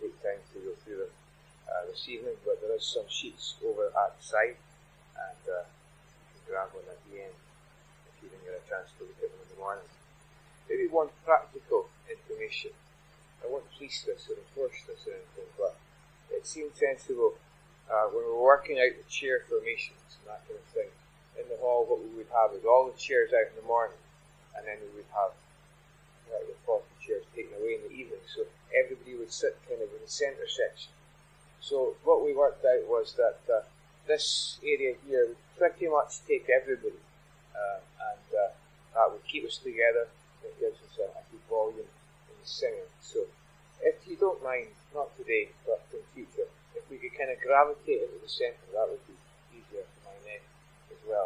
take time to go through them this evening, but there is some sheets over at the side, and you can grab one at the end if you didn't get a chance to look at them in the morning. Maybe one practical information. I won't police this or enforce this or anything, but it seemed sensible when we were working out the chair formations and that kind of thing. In the hall, what we would have is all the chairs out in the morning, and then we would have the 40 chairs taken away in the evening, so everybody would sit kind of in the centre section. So what we worked out was that this area here would pretty much take everybody, and that would keep us together. It gives us a good volume in the singing. So if you don't mind, not today, but in future, if we could kind of gravitate into the centre, that would be easier for my neck as well.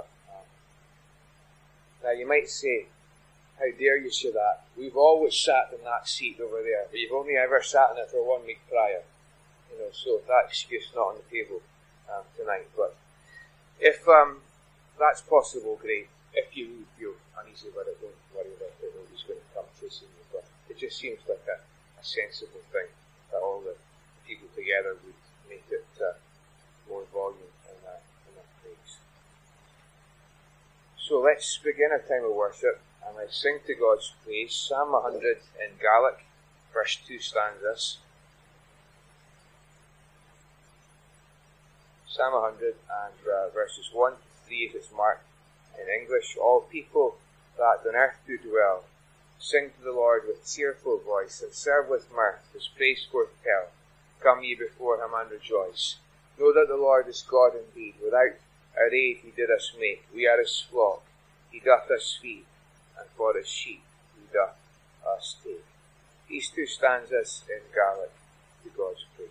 Now you might say, how dare you say that? We've always sat in that seat over there, but you've only ever sat in it for 1 week prior. So that excuse not on the table tonight. But if that's possible, great. If you feel uneasy about it, don't worry about it. Nobody's going to come chasing you. But it just seems like a sensible thing that all the people together would make it more volume in that praise. So let's begin our time of worship, and let's sing to God's praise. Psalm 100 in Gaelic, first 2 stanzas. Psalm 100 and verses 1 to 3 if it's marked in English. All people that on earth do dwell, sing to the Lord with cheerful voice, and serve with mirth, his praise forth tell. Come ye before him and rejoice. Know that the Lord is God indeed. Without our aid he did us make. We are his flock, he doth us feed, and for his sheep he doth us take. These 2 stanzas in Gaelic to God's praise.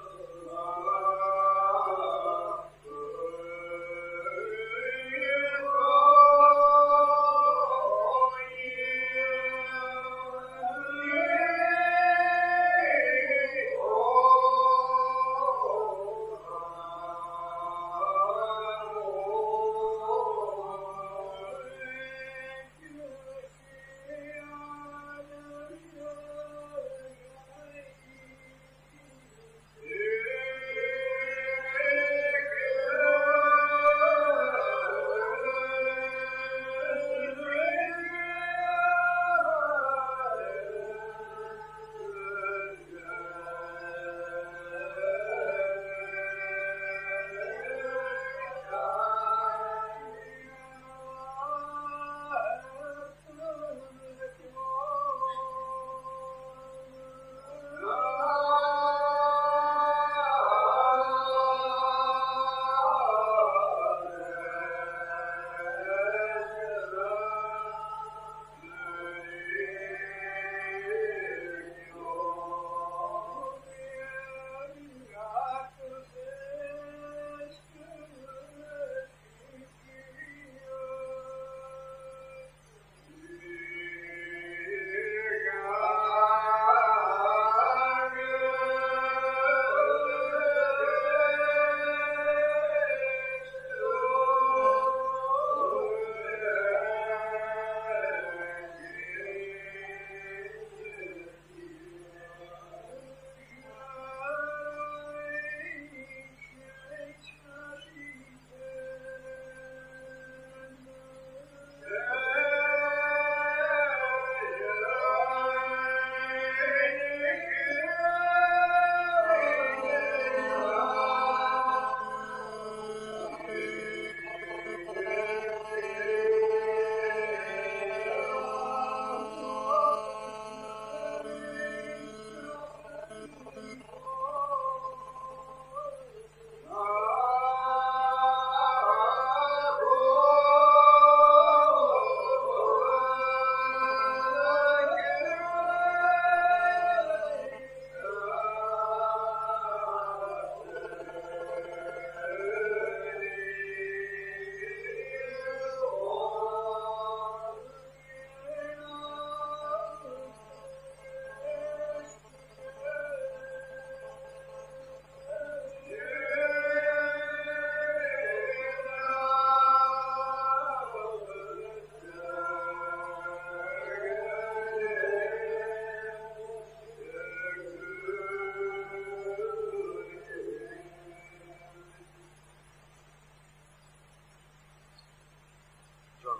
You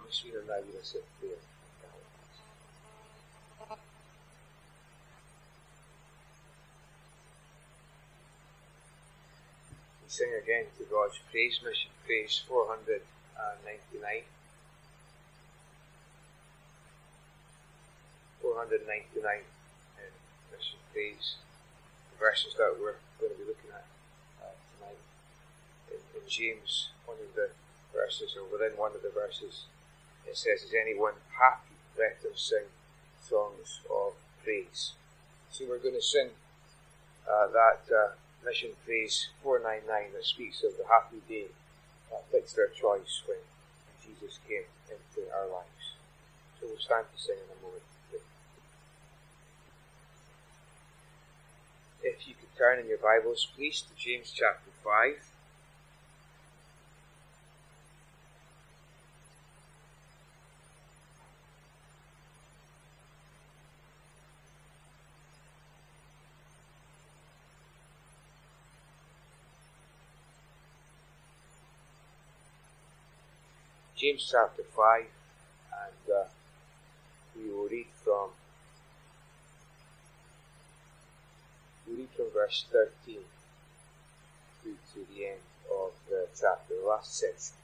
Sweden and I will sit there. We sing again to God's praise, mission praise 499. 499 in mission praise. The verses that we're going to be looking at tonight. In James, one of the verses, or within one of the verses, it says, "Is anyone happy? Let them sing songs of praise." So we're going to sing that mission praise 499 that speaks of the happy day that fixed our choice when Jesus came into our lives. So we'll stand to sing in a moment. If you could turn in your Bibles, please, to James chapter 5. James chapter 5, and we will read from verse 13 through to the end of the chapter, the last section.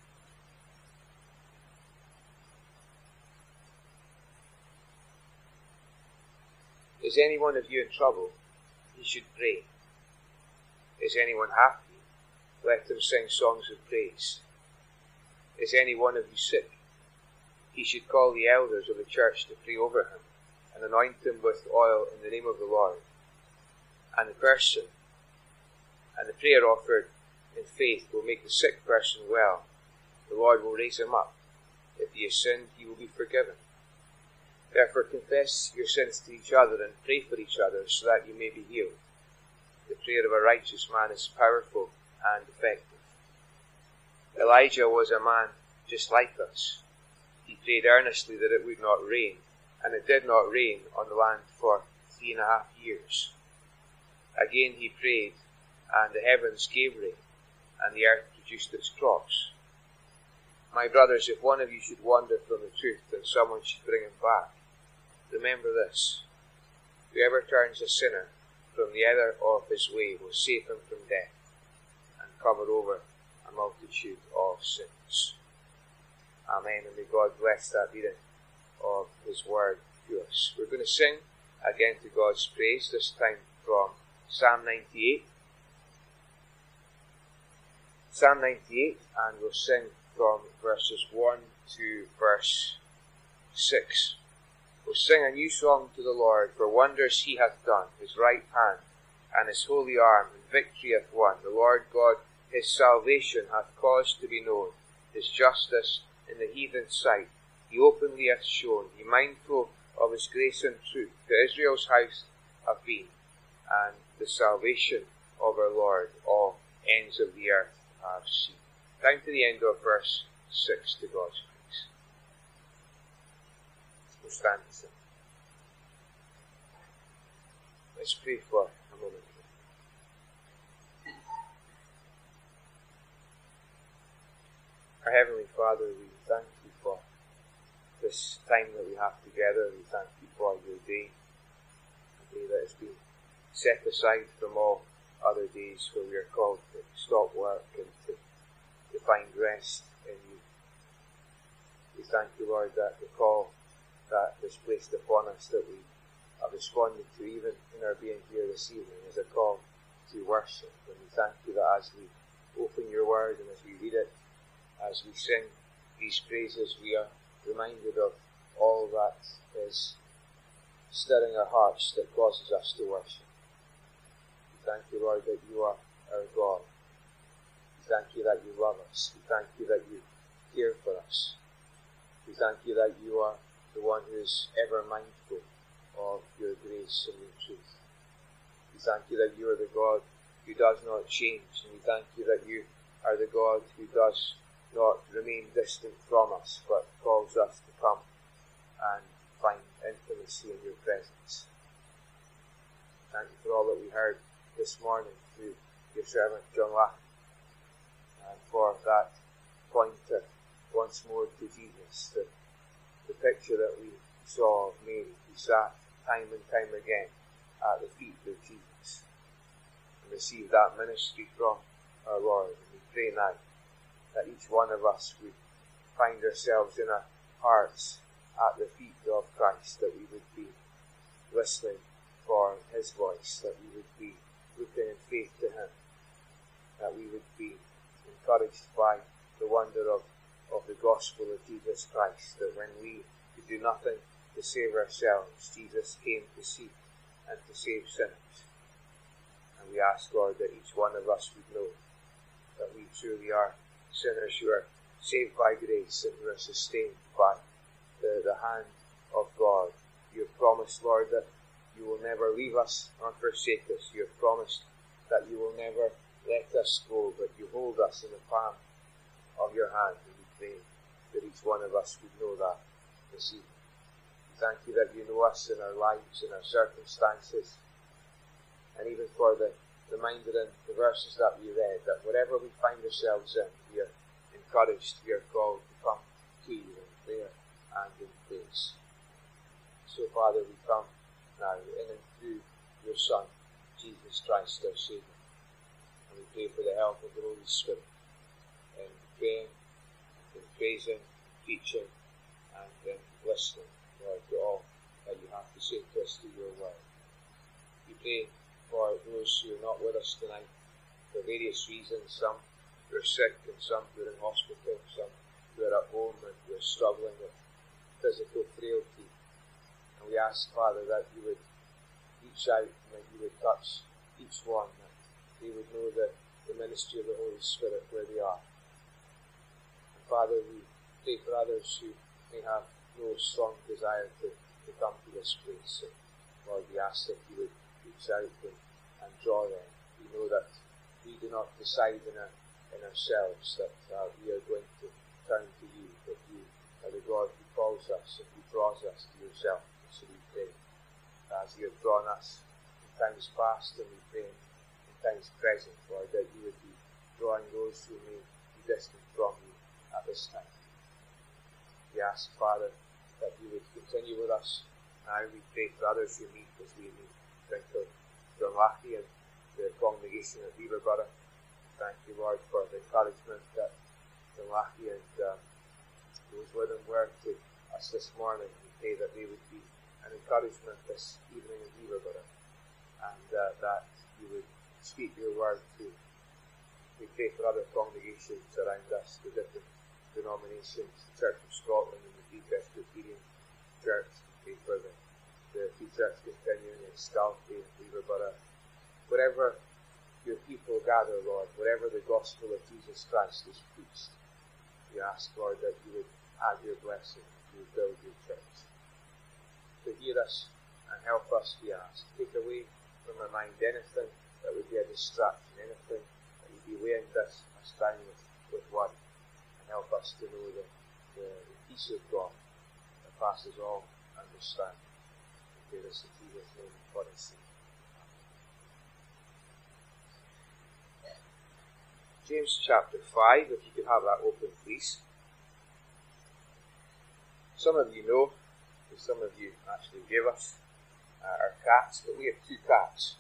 Is any one of you in trouble? He should pray. Is anyone happy? Let him sing songs of praise. Is any one of you sick? He should call the elders of the church to pray over him and anoint him with oil in the name of the Lord. And the prayer offered in faith will make the sick person well. The Lord will raise him up. If he has sinned, he will be forgiven. Therefore confess your sins to each other and pray for each other so that you may be healed. The prayer of a righteous man is powerful and effective. Elijah was a man just like us. He prayed earnestly that it would not rain, and it did not rain on the land for 3.5 years. Again he prayed, and the heavens gave rain, and the earth produced its crops. My brothers, if one of you should wander from the truth, then someone should bring him back. Remember this: whoever turns a sinner from the error of his way will save him from death, and cover over a multitude of sins. Amen, and may God bless that reading of His Word to us. We're going to sing again to God's praise, this time from Psalm 98. Psalm 98, and we'll sing from verses 1 to verse 6. We'll sing a new song to the Lord, for wonders He hath done. His right hand and His holy arm in victory hath won. The Lord God His salvation hath caused to be known. His justice in the heathen's sight He openly hath shown. Be mindful of His grace and truth. To Israel's house have been, and the salvation of our Lord all ends of the earth have seen. Down to the end of verse 6 to God's praise. We'll stand and sing. Let's pray for a moment. Our Heavenly Father, we thank You for this time that we have together. We thank You for Your day, a day that has been set aside from all other days where we are called to stop work and to find rest in You. We thank You, Lord, that the call that is placed upon us that we have responded to even in our being here this evening is a call to worship. And we thank You that as we open Your Word and as we read it, as we sing these praises, we are reminded of all that is stirring our hearts that causes us to worship. We thank You, Lord, that You are our God. We thank You that You love us. We thank You that You care for us. We thank You that You are the one who is ever mindful of Your grace and Your truth. We thank You that You are the God who does not change. And we thank You that You are the God who does not remain distant from us, but calls us to come and find intimacy in Your presence. Thank You for all that we heard this morning through Your servant John Lack, and for that pointer, one once more to Jesus. The picture that we saw of Mary, who sat time and time again at the feet of Jesus and received that ministry from our Lord. And we pray now that each one of us would find ourselves in our hearts at the feet of Christ, that we would be listening for his voice, that we would be looking in faith to him, that we would be encouraged by the wonder of the gospel of Jesus Christ, that when we could do nothing to save ourselves, Jesus came to seek and to save sinners. And we ask, Lord, that each one of us would know that we truly are sinners who are saved by grace and who are sustained by the hand of God. You have promised, Lord, that you will never leave us nor forsake us. You have promised that you will never let us go, but you hold us in the palm of your hand. And we pray that each one of us would know that this evening. We thank you that you know us in our lives, in our circumstances, and even for the reminder in the verses that we read, that whatever we find ourselves in, we are encouraged, we are called to come to you in prayer and in praise. So, Father, we come now in and through your Son, Jesus Christ, our Saviour. And we pray for the help of the Holy Spirit in praying, in praising, teaching, and in listening, Lord, to all that you have to say to us through your word. We pray for those who are not with us tonight for various reasons, some who are sick and some who are in hospital, some who are at home and who are struggling with physical frailty. And we ask, Father, that you would reach out and that you would touch each one, that they would know the ministry of the Holy Spirit where they are. And Father, we pray for others who may have no strong desire to come to this place. And Lord, we ask that you would reach out and draw them. We know that we do not decide in ourselves that we are going to turn to you, but you are the God who calls us and who draws us to yourself. So we pray, as you have drawn us in times past, and we pray in times present, Lord, that you would be drawing those who may be distant from you at this time. We ask, Father, that you would continue with us. Now we pray for others who meet as we meet. Thank you for Drumlachie and the congregation at Beaverborough. Thank you, Lord, for the encouragement that Drumlachie and those with him were to us this morning. We pray that they would be an encouragement this evening in Beaverborough, and that you would speak your word to. We pray for other congregations around us, the different denominations, the Church of Scotland and the Free Presbyterian Church. We pray for the Free Church continuing in Scalfie and Beaverborough. Wherever your people gather, Lord, wherever the gospel of Jesus Christ is preached, we ask, Lord, that you would add your blessing, you would build your church. To hear us and help us, we ask. Take away from our mind anything that would be a distraction, anything that would be weighing us down with worry, and help us to know the peace of God that passes all understanding. We pray this in Jesus' name for his sake. James chapter 5, if you could have that open, please. Some of you know, some of you actually gave us our cats, but we have two cats.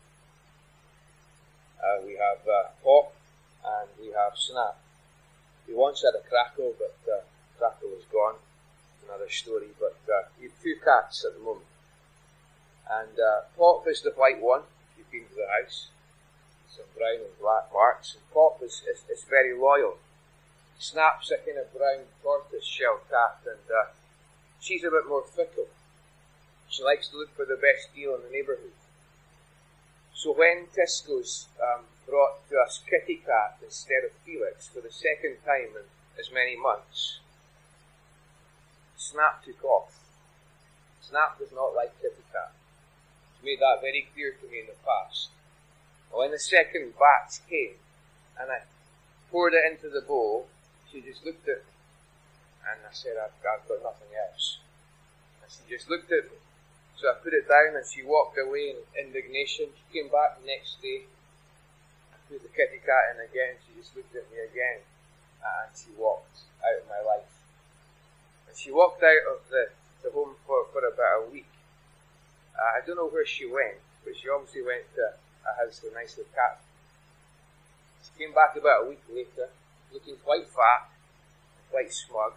We have Pop and we have Snap. We once had a Crackle, but Crackle is gone. Another story, but we have two cats at the moment. And Pop is the white one, if you've been to the house. Some brown and black marks, and Pop is very loyal. Snap's a kind of brown tortoise shell cat, and she's a bit more fickle. She likes to look for the best deal in the neighbourhood. So when Tesco's brought to us Kitty Cat instead of Felix for the second time in as many months, Snap took off. Snap does not like Kitty Cat. She's made that very clear to me in the past. When the second batch came and I poured it into the bowl, she just looked at me and I said, I've got nothing else. And she just looked at me. So I put it down and she walked away in indignation. She came back the next day. I put the kitty cat in again. She just looked at me again and she walked out of my life walked out of the home for about a week. I don't know where she went, but she obviously went to a house with a nice little cat. She came back about a week later, looking quite fat, quite smug.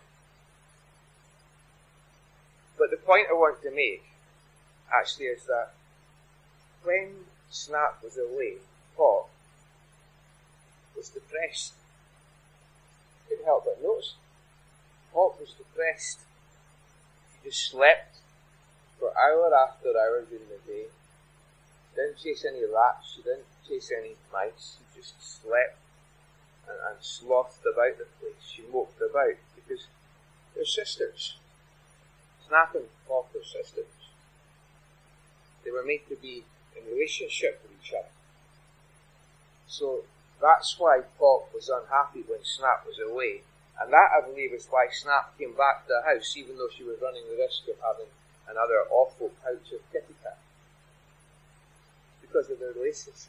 But the point I want to make, actually, is that when Snap was away, Pop was depressed. Couldn't help but notice. Pop was depressed. She just slept for hour after hour during the day. She didn't chase any rats, she didn't chase any mice, she just slept and slothed about the place. She moped about because they're sisters. Snap and Pop are sisters. They were made to be in relationship with each other. So that's why Pop was unhappy when Snap was away. And that, I believe, is why Snap came back to the house, even though she was running the risk of having another awful pouch of kitty cat. Because of their relationship.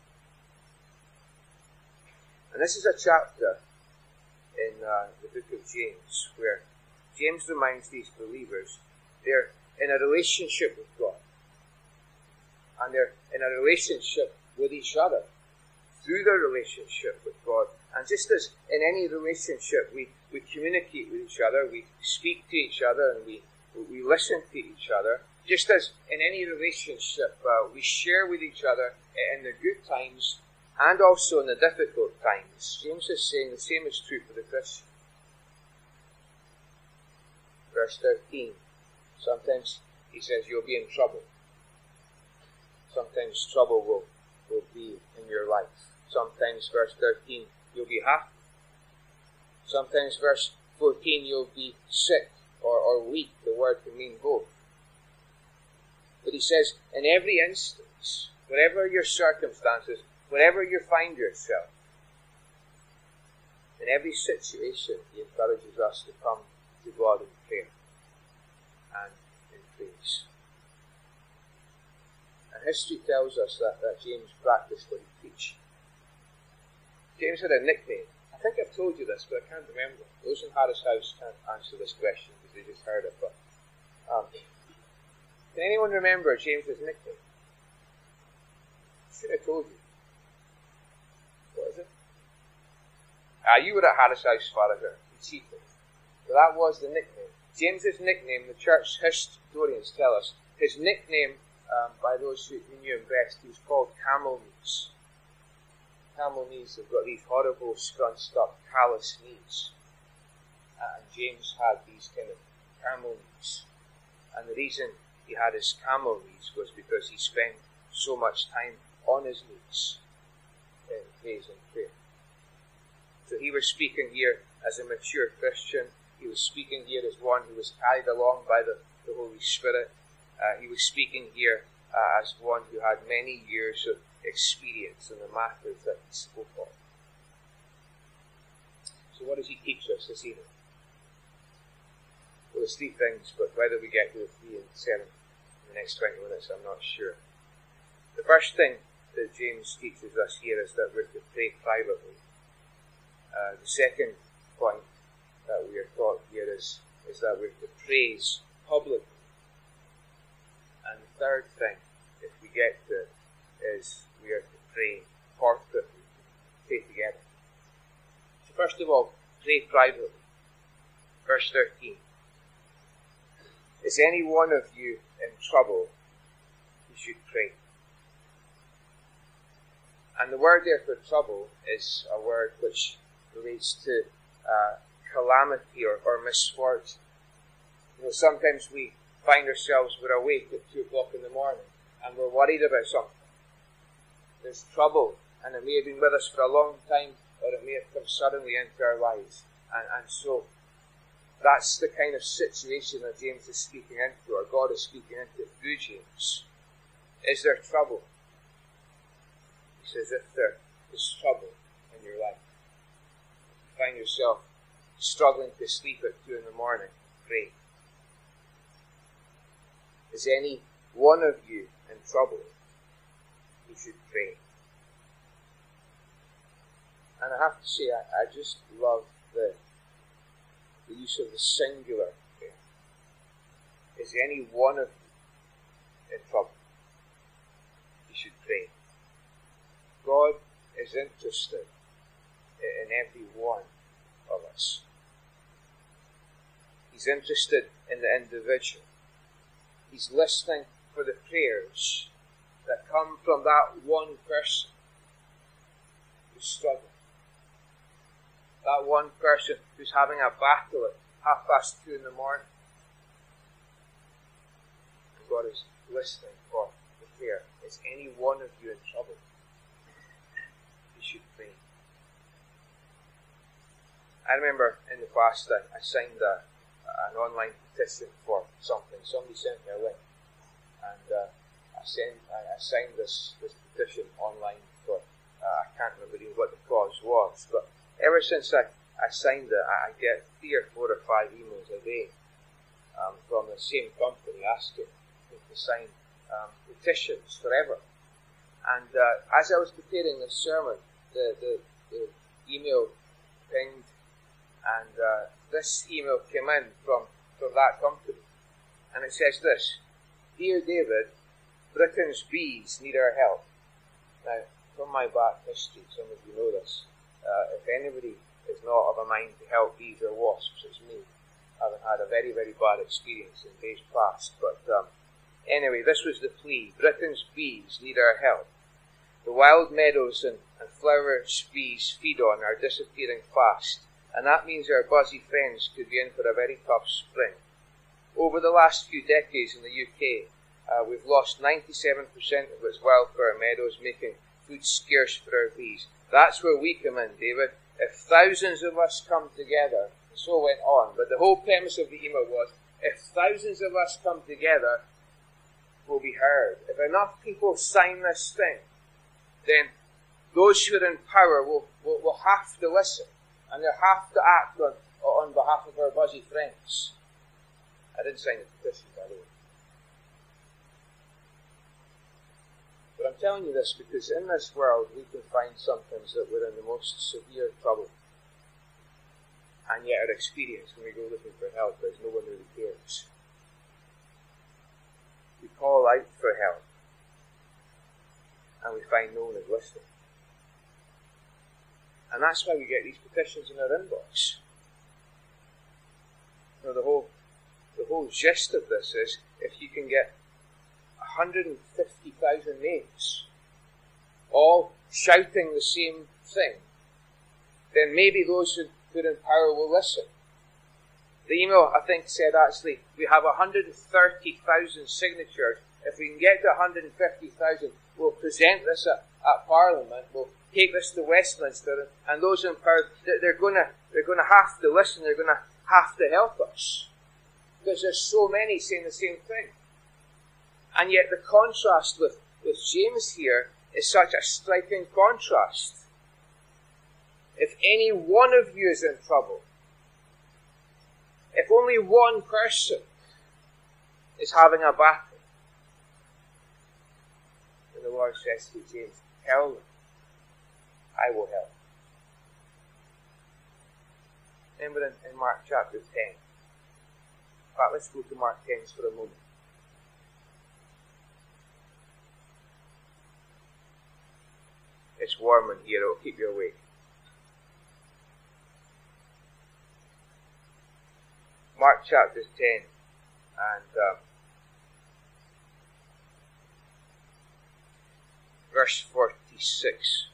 And this is a chapter in the book of James, where James reminds these believers they're in a relationship with God. And they're in a relationship with each other through their relationship with God. And just as in any relationship we communicate with each other, we speak to each other, and we listen to each other, just as in any relationship we share with each other in the good times and also in the difficult times. James is saying the same is true for the Christian. Verse 13. Sometimes he says you'll be in trouble. Sometimes trouble will be in your life. Sometimes, verse 13, you'll be happy. Sometimes, verse 14, you'll be sick or weak. The word can mean both. But he says, in every instance, whatever your circumstances, wherever you find yourself, in every situation, he encourages us to come to God in prayer and in praise. And history tells us that James practiced what he preached. James had a nickname. I think I've told you this, but I can't remember. Those in Harris House can't answer this question because they just heard it. But can anyone remember James's nickname? I should have told you. What is it? You were at Harris House, Father. You cheated. But that was the nickname. James's nickname, the church historians tell us, his nickname, by those who knew him best, he was called Camel Knees. Camel knees have got these horrible, scrunched up, callous knees. And James had these kind of camel knees. And the reason he had his camel knees was because he spent so much time on his knees in praise and prayer. So he was speaking here as a mature Christian. He was speaking here as one who was carried along by the Holy Spirit. He was speaking here as one who had many years of experience in the matters that he spoke of. So what does he teach us this evening? Well, there's three things, but whether we get to the three and seven in the next 20 minutes, I'm not sure. The first thing that James teaches us here is that we're to pray privately. The second point that we are taught here is that we're to praise publicly. And the third thing, if we get to it, is we are to pray corporately, pray together. So first of all, pray privately. Verse 13. Is any one of you in trouble? You should pray. And the word there for trouble is a word which relates to calamity or misfortune. You know, sometimes we find ourselves, we're awake at 2 o'clock in the morning and we're worried about something. There's trouble, and it may have been with us for a long time, or it may have come suddenly into our lives. And so that's the kind of situation that James is speaking into, or God is speaking into through James. Is there trouble? He says, if there is trouble in your life, you find yourself struggling to sleep at 2 in the morning, pray. Is any one of you in trouble? You should pray. And I have to say, I just love the use of the singular prayer. is any one of you in trouble, you should pray. God is interested in every one of us. He's interested in the individual. He's listening for the prayers that come from that one person who's struggling. That one person who's having a battle at 2:30 in the morning. And God is listening for the prayer. Is any one of you in trouble? You should pray. I remember in the past I signed an online petition for something. Somebody sent me a link, and I signed this petition online for, I can't remember even what the cause was, but ever since I signed it, I get 3 or 4 or 5 emails a day from the same company asking me to sign petitions forever. And as I was preparing this sermon, the email pinged, and this email came in from that company. And it says this: "Dear David, Britain's bees need our help." Now, from my back history, some of you know this, if anybody is not of a mind to help bees or wasps, it's me. I've had a very, very bad experience in days past. But anyway, this was the plea: Britain's bees need our help. The wild meadows and flowers bees feed on are disappearing fast, and that means our buzzy friends could be in for a very tough spring. Over the last few decades in the UK, we've lost 97% of its wildflower meadows, making food scarce for our bees. That's where we come in, David. If thousands of us come together, and so went on, but the whole premise of the email was, if thousands of us come together, we'll be heard. If enough people sign this thing, then those who are in power will have to listen, and they'll have to act on behalf of our buzzy friends. I didn't sign the petition, by the way. But I'm telling you this because in this world we can find sometimes that we're in the most severe trouble. And yet our experience when we go looking for help is no one really cares. We call out for help, and we find no one is listening. And that's why we get these petitions in our inbox. You know, the whole gist of this is, if you can get 150,000 names all shouting the same thing, then maybe those who are in power will listen. The email, I think, said actually, we have 130,000 signatures. If we can get to 150,000, we'll present this at Parliament, we'll take this to Westminster, and those in power, they're going to have to listen, they're going to have to help us. Because there's so many saying the same thing. And yet the contrast with James here is such a striking contrast. If any one of you is in trouble, if only one person is having a battle, then the Lord says to James, tell them, I will help. Then we're in Mark chapter 10. In fact, let's go to Mark 10 for a moment. It's warm in here, it'll keep you awake. Mark chapter 10 and verse 46.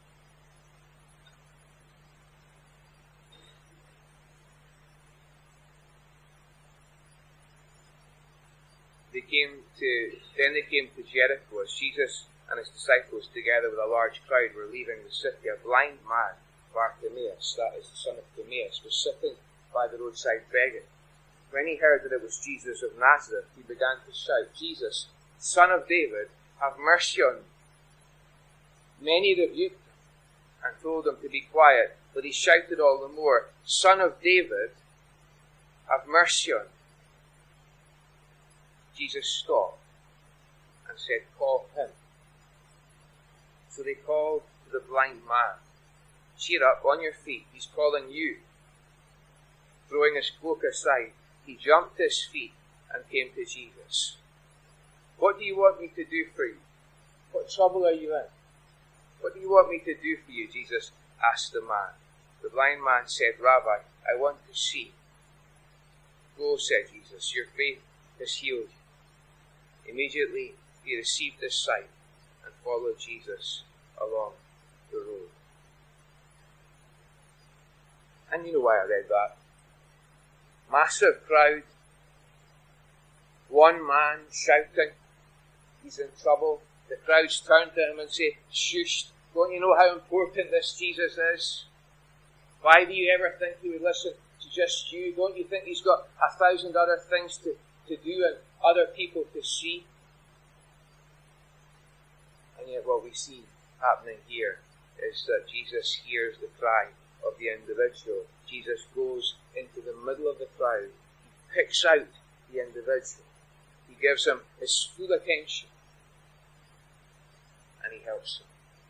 Then they came to Jericho as Jesus and his disciples, together with a large crowd, were leaving the city. A blind man, Bartimaeus, that is the son of Timaeus, was sitting by the roadside begging. When he heard that it was Jesus of Nazareth, he began to shout, Jesus, Son of David, have mercy on me. Many rebuked him and told him to be quiet, but he shouted all the more, Son of David, have mercy on me. Jesus stopped and said, call him. So they called to the blind man, cheer up, on your feet, he's calling you. Throwing his cloak aside, he jumped to his feet and came to Jesus. What do you want me to do for you? What trouble are you in? What do you want me to do for you? Jesus asked the man. The blind man said, Rabbi, I want to see. Go, said Jesus, your faith has healed you. Immediately he received his sight and followed Jesus along the road. And you know why I read that. Massive crowd. One man shouting. He's in trouble. The crowds turn to him and say, Shush, don't you know how important this Jesus is? Why do you ever think he would listen to just you? Don't you think he's got 1,000 other things to do and other people to see? And yet what we see happening here is that Jesus hears the cry of the individual. Jesus goes into the middle of the crowd. He picks out the individual. He gives him his full attention. And he helps him.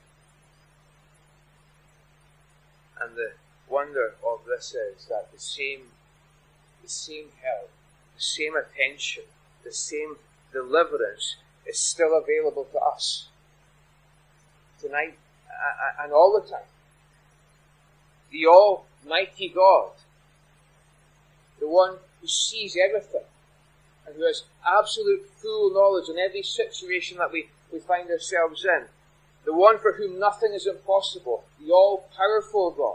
And the wonder of this is that the same help, the same attention, the same deliverance is still available to us tonight and all the time. The Almighty God, the one who sees everything and who has absolute full knowledge in every situation that we find ourselves in, the one for whom nothing is impossible, the all-powerful God.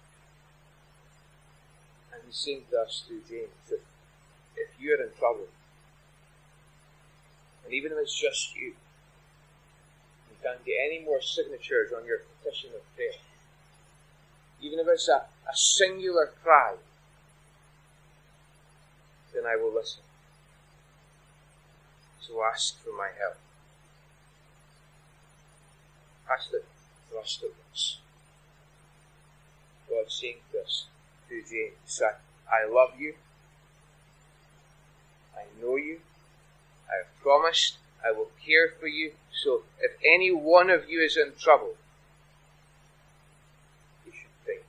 And he's saying to us through James that if you're in trouble, and even if it's just you can't get any more signatures on your petition of prayer, even if it's a singular cry, then I will listen. So ask for my help. Ask the trust of us. God saying to us through James, I love you. I know you. I have promised I will care for you. So if any one of you is in trouble, you should pray.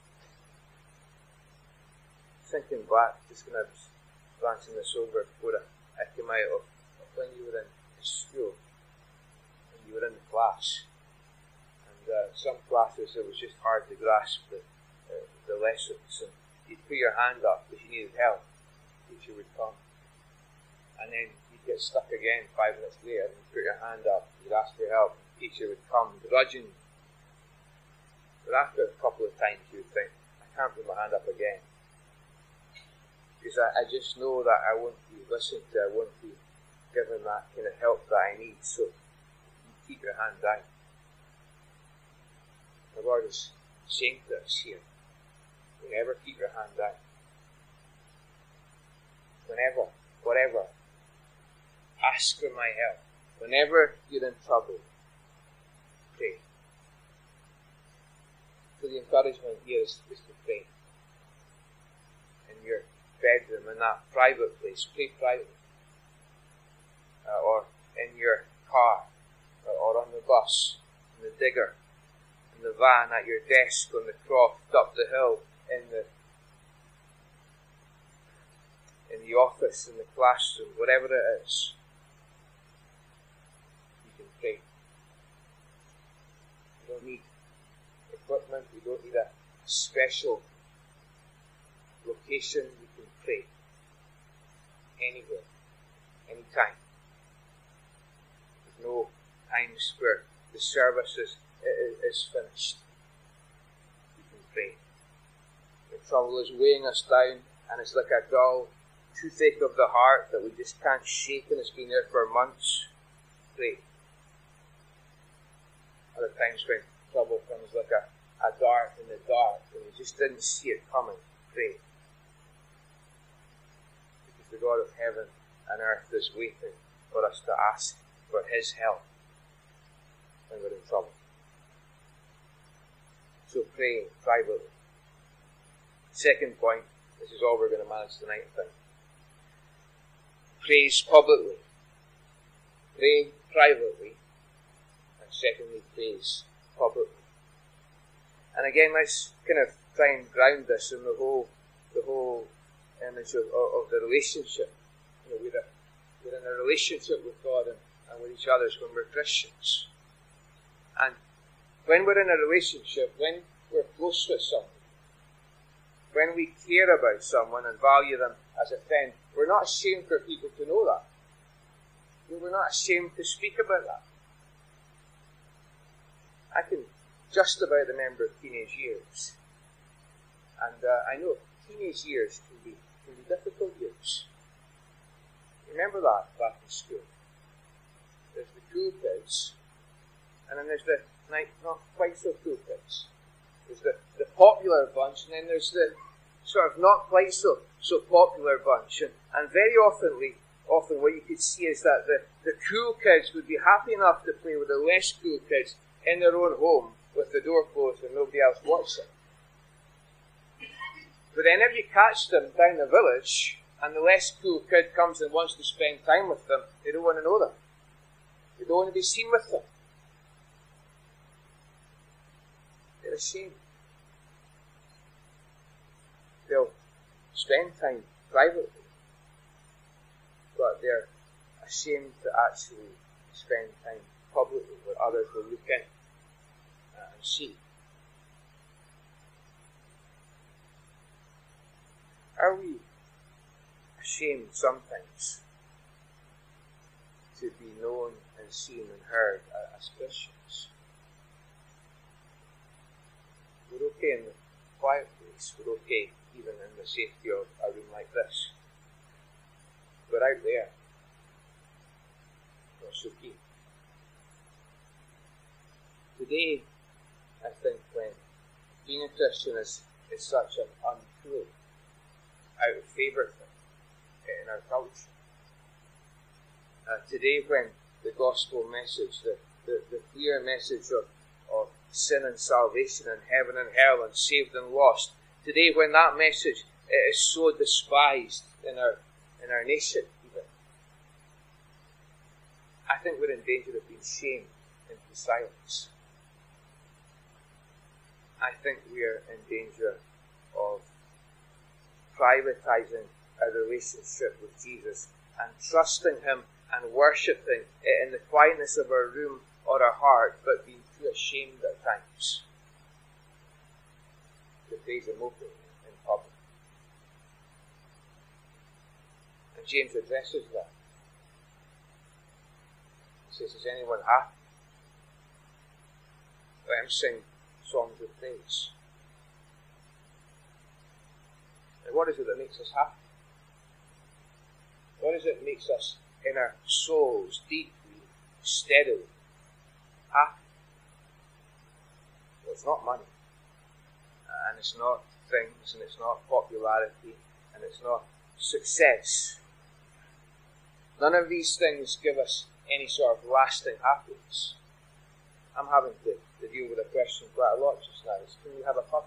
Thinking back, just when I was glancing this over before I came out of when you were in school, and you were in the class. Some classes it was just hard to grasp the lessons, and you'd put your hand up if you needed help. The teacher would come, and then you'd get stuck again 5 minutes later, and you'd put your hand up, you'd ask for help, and the teacher would come grudgingly. But after a couple of times you would think, I can't put my hand up again, because I just know that I won't be listened to, I won't be given that kind of help that I need. So you keep your hand down. The Lord is saying to us here, whenever, keep your hand down. Whenever, whatever, ask for my help. Whenever you're in trouble, pray. So the encouragement here is to pray. In your bedroom, in that private place, pray privately. Or in your car, or on the bus, in the digger, in the van, at your desk, on the croft, up the hill, in the office, in the classroom, whatever it is, you can pray. You don't need equipment, you don't need a special location, you can pray. Anywhere, anytime. There's no times where the service is finished. You can pray. The trouble is weighing us down, and it's like a dull toothache of the heart that we just can't shake, and it's been there for months. Pray. Other times when trouble comes like a dart in the dark, and you just didn't see it coming. Pray. Because the God of heaven and earth is waiting for us to ask for His help when we're in trouble. So pray privately. Second point, this is all we're going to manage tonight, I think. Praise publicly. Pray privately. And secondly, praise publicly. And again, let's kind of try and ground this in the whole image of the relationship we're in a relationship with God and with each other when we're Christians. And when we're in a relationship, when we're close with someone, when we care about someone and value them as a friend, we're not ashamed for people to know that. We're not ashamed to speak about that. I can just about remember teenage years. And I know teenage years can be difficult years. Remember that back in school. There's the cool kids, and then there's the not quite so cool kids. There's the popular bunch, and then there's the sort of not quite so popular bunch. And very often what you could see is that the cool kids would be happy enough to play with the less cool kids in their own home with the door closed and nobody else watching. But then if you catch them down the village and the less cool kid comes and wants to spend time with them, they don't want to know them. They don't want to be seen with them. They're ashamed. They'll spend time privately, but they're ashamed to actually spend time publicly where others will look in and see. Are we ashamed sometimes to be known and seen and heard as Christians? We're okay in the quiet place. We're okay even in the safety of a room like this. But out there, not so keen. Today, I think when being a Christian is such an uncool, out of favour thing in our culture. Today, when the gospel message, the clear message of sin and salvation and heaven and hell and saved and lost, today when that message is so despised in our nation even, I think we're in danger of being shamed into silence. I think we're in danger of privatizing our relationship with Jesus and trusting Him and worshipping in the quietness of our room or our heart, but being too ashamed at times to praise Him openly in public. And James addresses that. He says, is anyone happy? Let him sing songs of praise. And what is it that makes us happy? What is it that makes us in our souls deeply, steadily happy? Well, it's not money, and it's not things, and it's not popularity, and it's not success. None of these things give us any sort of lasting happiness. I'm having to deal with a question quite a lot just now. Is, can we have a puppy?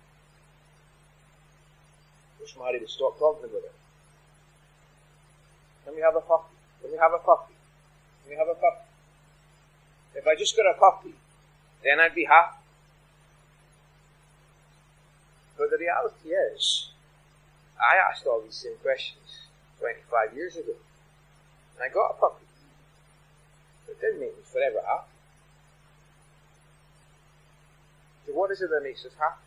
Wish Mary would stop talking about it. Can we have a puppy? Can we have a puppy? Can we have a puppy? If I just got a puppy, then I'd be happy. But the reality is, I asked all these same questions 25 years ago. And I got a puppy. But it didn't make me forever happy. So what is it that makes us happy?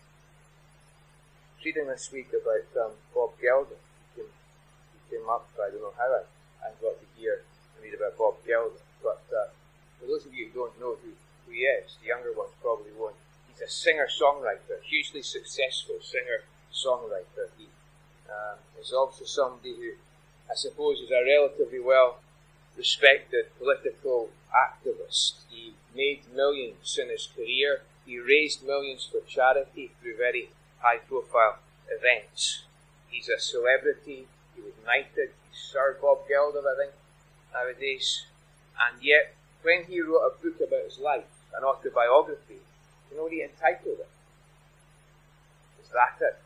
I was reading this week about Bob Geldof. He came up, I don't know how I got to hear and read about Bob Geldof. But for those of you who don't know who he is, the younger ones probably won't. He's a singer-songwriter, hugely successful singer-songwriter. He is also somebody who, I suppose, is a relatively well-respected political activist. He made millions in his career. He raised millions for charity through very high-profile events. He's a celebrity. He was knighted. He's Sir Bob Geldof, I think, nowadays. And yet, when he wrote a book about his life, an autobiography, you know what he entitled it? Is that it?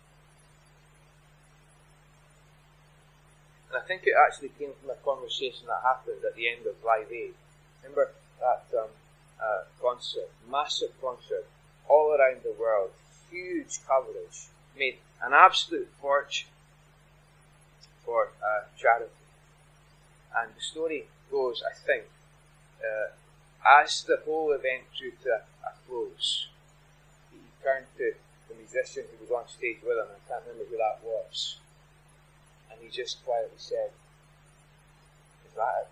And I think it actually came from a conversation that happened at the end of Live Aid. Remember that concert, massive concert, all around the world, huge coverage, made an absolute fortune for charity. And the story goes, I think, as the whole event drew to a close, he turned to the musician who was on stage with him, and I can't remember who that was, and he just quietly said, "Is that it?"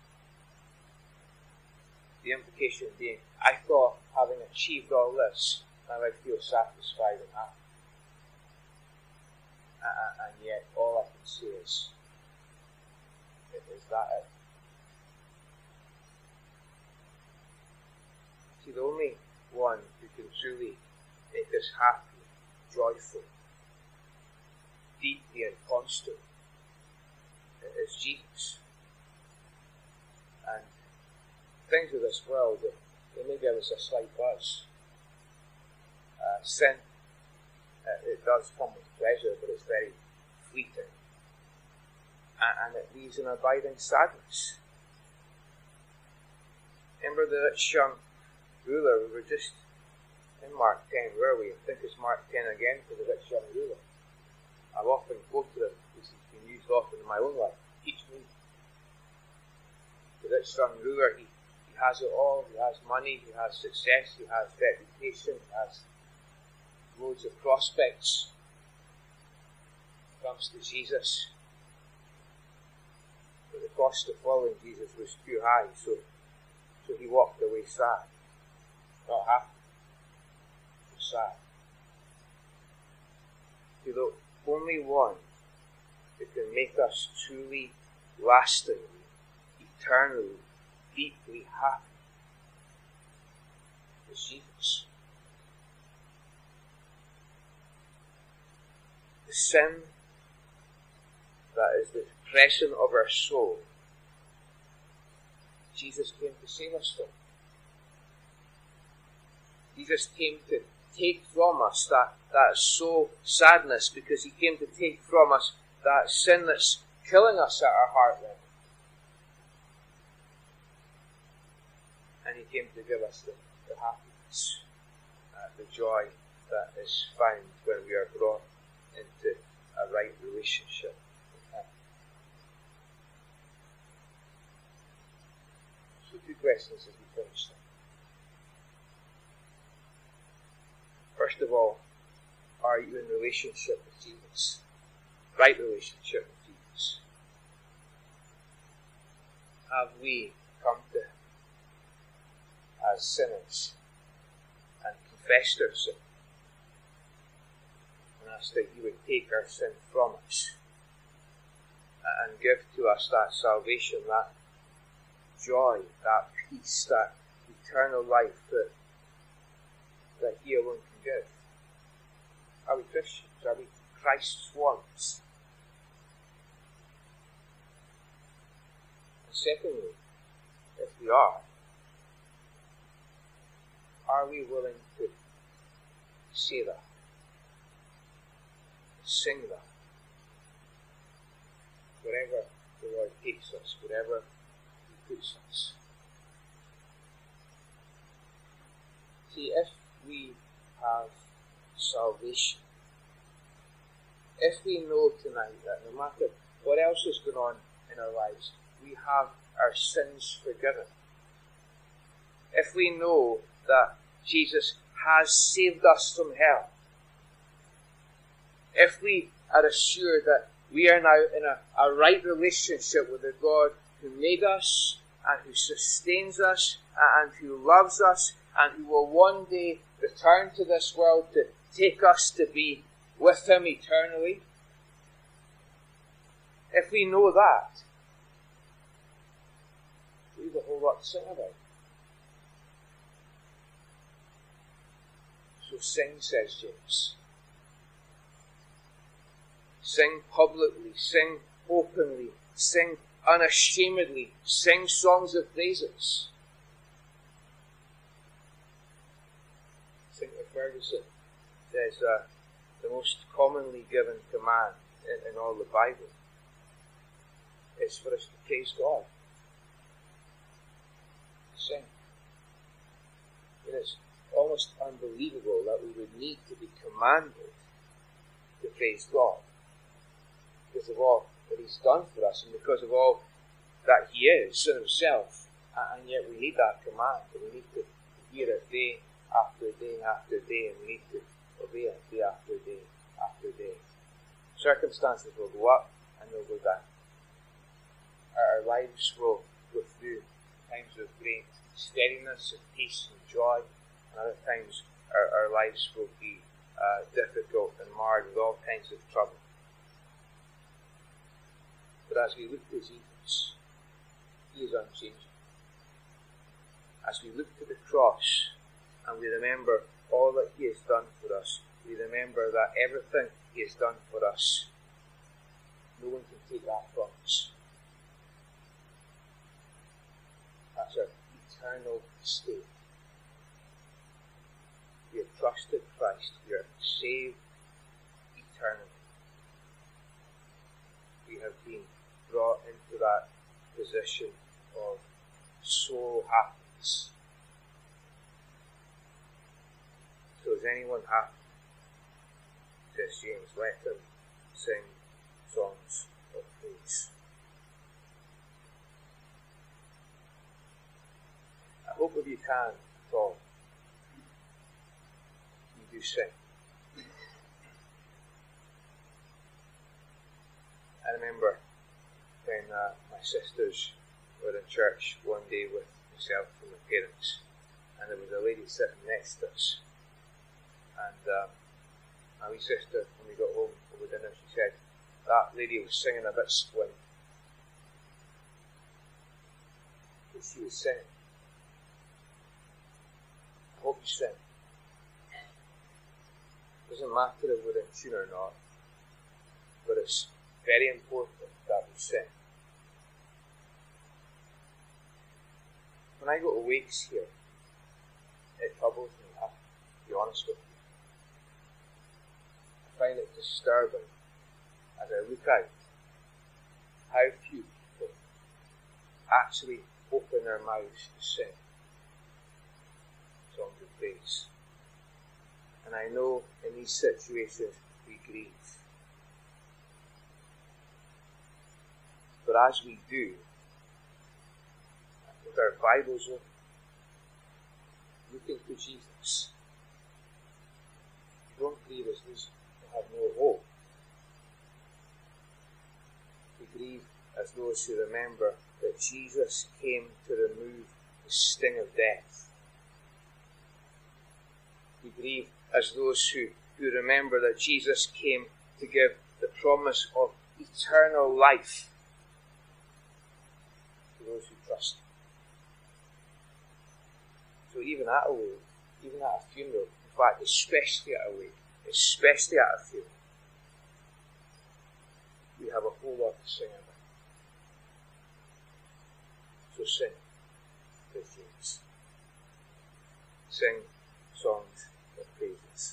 The implication being, I thought, having achieved all this, I would feel satisfied and happy. And yet, all I can say is that it? See, the only one who can truly make us happy, joyful, deeply and constantly is Jesus. And things of this world, they may give us a slight buzz. Sin, it does come with pleasure, but it's very fleeting. And it leaves an abiding sadness. Remember the rich young ruler? We were just in Mark 10, were we? I think it's Mark 10 again for the rich young ruler. I've often quoted it because it's been used often in my own life. Teach me. The rich young ruler, he has it all. He has money, he has success, he has reputation, he has loads of prospects. Comes to Jesus. But the cost of following Jesus was too high, so he walked away sad. Not happy, but sad. See, the only one who can make us truly, lastingly, eternally, deeply happy is Jesus. The sin that is the depression of our soul, Jesus came to save us from. Jesus came to take from us that soul sadness, because he came to take from us that sin that's killing us at our heart level. And he came to give us the happiness, the joy that is found when we are brought into a right relationship with him. So 2 questions as we finish them. First of all, are you in relationship with Jesus? Right relationship with Jesus? Have we come to him as sinners and confessed our sin, and asked that he would take our sin from us and give to us that salvation, that joy, that peace, that eternal life that he alone can give? Are we Christians? Are we Christ's ones? And secondly, if we are we willing to say that, sing that, wherever the Lord takes us, wherever he puts us? See, if we have salvation, if we know tonight that no matter what else is going on in our lives, we have our sins forgiven, if we know that Jesus has saved us from hell, if we are assured that we are now in a right relationship with the God who made us and who sustains us and who loves us and who will one day return to this world to take us to be with him eternally, if we know that, we have a whole lot to sing about. So sing, says James. Sing publicly, sing openly, sing unashamedly, sing songs of praises. St. Ferguson says the most commonly given command in all the Bible is for us to praise God. Sing. It is almost unbelievable that we would need to be commanded to praise God because of all that he's done for us and because of all that He is in Himself, and yet we need that command, and we need to hear it day after day after day, and we need to obey it day after day after day. Circumstances will go up and they'll go down. Our lives will go through times of great steadiness and peace and joy, and other times our lives will be difficult and marred with all kinds of trouble. But as we look to Jesus, He is unchanging. As we look to the cross and we remember all that He has done for us, we remember that everything He has done for us, no one can take that from us. That's our eternal state. We have trusted Christ. We are saved eternally. We have been brought into that position of soul happiness. So is anyone happy? Says James, let them sing songs of praise. I hope if you can at all, you do sing. I remember when my sisters were in church one day with myself and my parents, and there was a lady sitting next to us, and my wee sister, when we got home over dinner, she said, that lady was singing a bit squint. But she was singing. I hope you sing. Doesn't matter if we're in tune or not, but it's very important that we sing. When I go to wakes here, it troubles me, I have to be honest with you. I find it disturbing as I look out how few people actually open their mouths to sing songs of praise. And I know in these situations we grieve. But as we do, with our Bibles open, looking to Jesus, we don't grieve as those who have no hope. We grieve as those who remember that Jesus came to remove the sting of death. We grieve as those who remember that Jesus came to give the promise of eternal life to those who trust Him. So even at a wake, even at a funeral, in fact, especially at a wake, especially at a funeral, we have a whole lot to sing about. So sing, Christians. Sing songs of praises.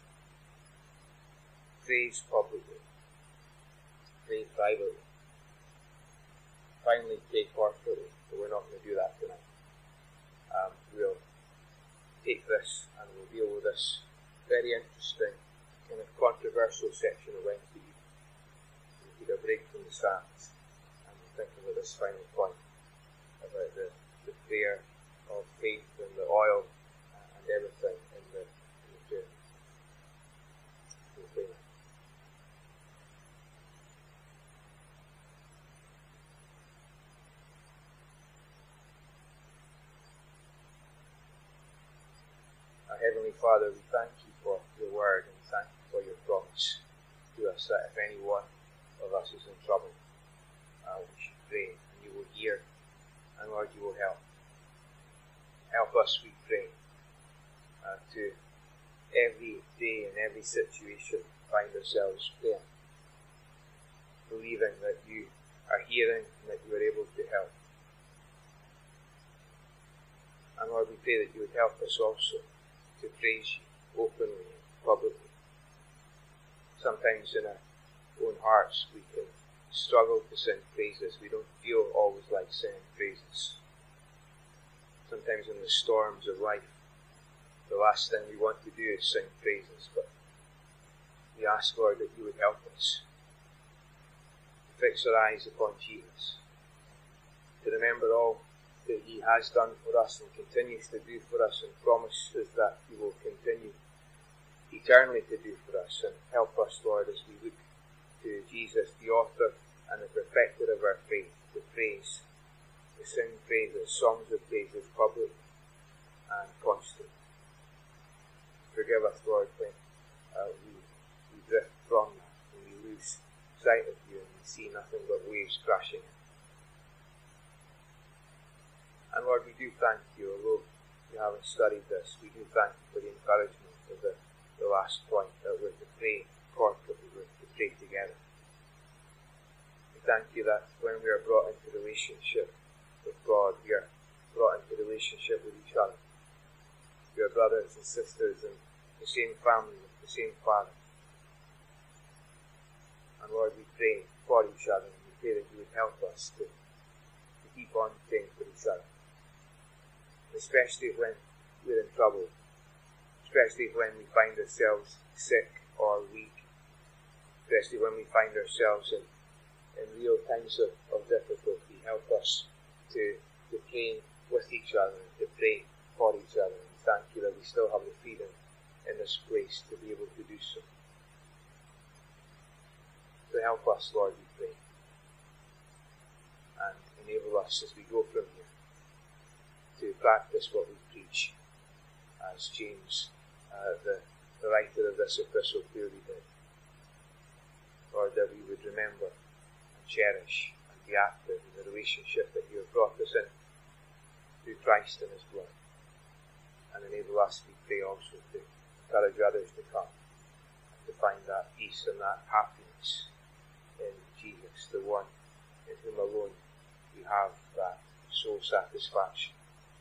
Praise publicly. Pray privately. Finally, pray corporately, but we're not going to do that tonight. We'll take this and we'll deal with this very interesting, kind of controversial section of Wednesday evening. We'll take a break from the Psalms and we'll think about this final point about the prayer of faith and the oil and everything in the prayer. We'll pray now. Our Heavenly Father, we thank you for your word and thank you for your promise to us that if any one of us is in trouble, we should pray and you will hear, and Lord, you will help. Help us, we pray, to every day and every situation find ourselves praying, believing that you are hearing and that you are able to help. And Lord, we pray that you would help us also to praise you openly and publicly. Sometimes in our own hearts we can struggle to sing praises. We don't feel always like singing praises. Sometimes in the storms of life, the last thing we want to do is sing praises, but we ask, Lord, that you would help us to fix our eyes upon Jesus, to remember all that He has done for us and continues to do for us, and promises that He will continue eternally to do for us. And help us, Lord, as we look to Jesus, the author and the perfecter of our faith, to praise, to sing praises, songs of praises, public and constant. Forgive us, Lord, when we drift from that, when we lose sight of You and we see nothing but waves crashing in. And Lord, we do thank You, although we haven't studied this, we do thank You for the encouragement of the last point, that we're to pray corporately, we're to pray together. We thank You that when we are brought into relationship with God, we are brought into relationship with each other. We are brothers and sisters in the same family, with the same Father. And Lord, we pray for each other, and we pray that You would help us to keep on praying for each other. Especially when we're in trouble, especially when we find ourselves sick or weak, especially when we find ourselves in real times of difficulty. Help us to pray with each other and to pray for each other. And thank You that we still have the freedom in this place to be able to do so. So help us, Lord, we pray, and enable us as we go from here to practice what we preach, as James, the writer of this epistle, clearly did. Lord, that we would remember and cherish and be active in the relationship that You have brought us in through Christ and His blood, and enable us, we pray, also to encourage others to come and to find that peace and that happiness in Jesus, the one in whom alone we have that soul satisfaction.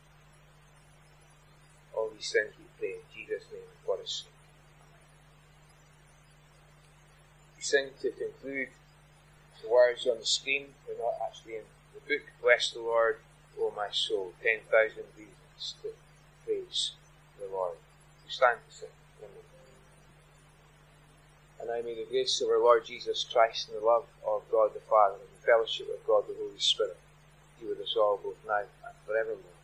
All these things we pray in Jesus' name and for His sake. Amen. We sing to conclude the words on the screen. They're not actually in the book. Bless the Lord, O my soul. 10,000 reasons to praise the Lord. We stand to sing. Amen. And now may the grace of our Lord Jesus Christ and the love of God the Father and the fellowship of God the Holy Spirit be with us all both now and forevermore.